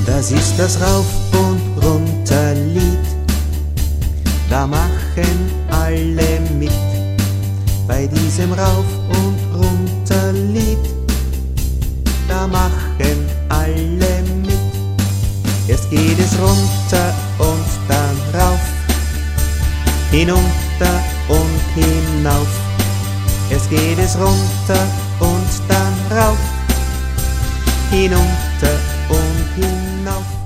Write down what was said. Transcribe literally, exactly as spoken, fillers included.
Das ist das Rauf- und Runterlied, da machen alle mit. Bei diesem Rauf- und Runterlied, da machen alle mit. Erst geht es runter und dann rauf, hinunter und hinauf. Erst geht es runter und dann rauf, hinunter und hinauf.